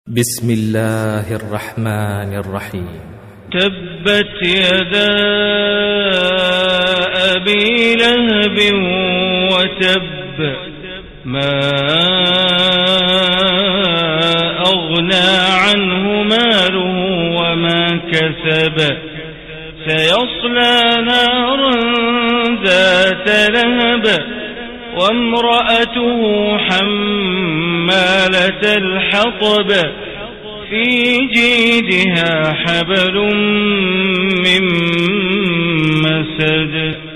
بسم الله الرحمن الرحيم. تبت يدا أبي لهب وتب ما أغنى عنه ماله وما كسب سيصلى نارا ذات لهب وامرأته حمالة الحطب في جيدها حبل من مسد.